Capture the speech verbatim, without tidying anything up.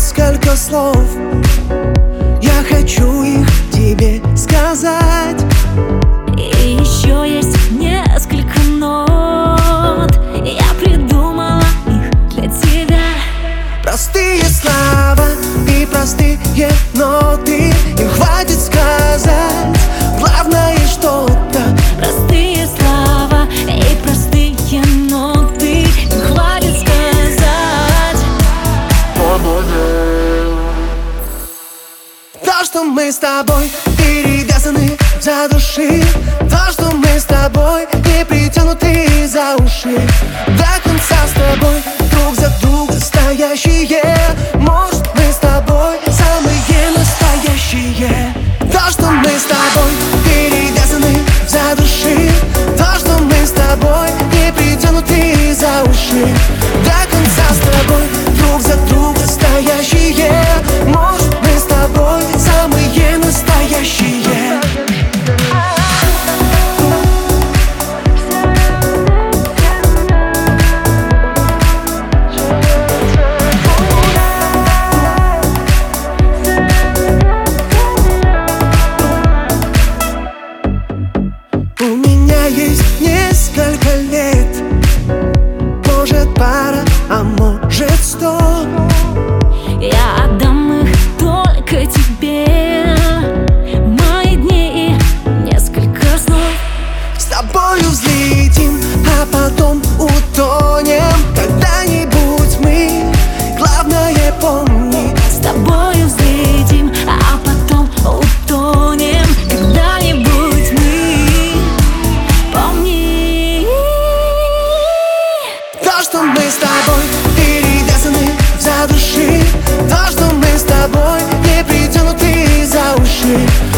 несколько слов. Я хочу их тебе сказать. И еще есть несколько нот. Я придумала их для тебя. Простые слова и простые ноты, им хватит сказать главное что-то. Простые слова и простые ноты, им хватит сказать. То, что мы с тобой перевязаны за души, то, что мы с тобой не притянуты за уши. До конца с тобой друг за друга стоящие. Может, мы с тобой самые настоящие. То, что мы с тобой перевязаны за души, то, что мы с тобой не притянуты за уши. До конца с тобой друг за друга стоящие. Может, мы с тобой самые настоящие. У меня есть несколько лет, может пара, а может сто. Я отдам их только тебе. Мои дни и несколько снов. С тобою взлетим, а потом утонем. Когда-нибудь мы, главное помни. С тобою взлетим, а потом утонем. Когда-нибудь мы, помни. То, что мы с тобой перевязаны за души, то, что мы с тобой не притянуты за уши.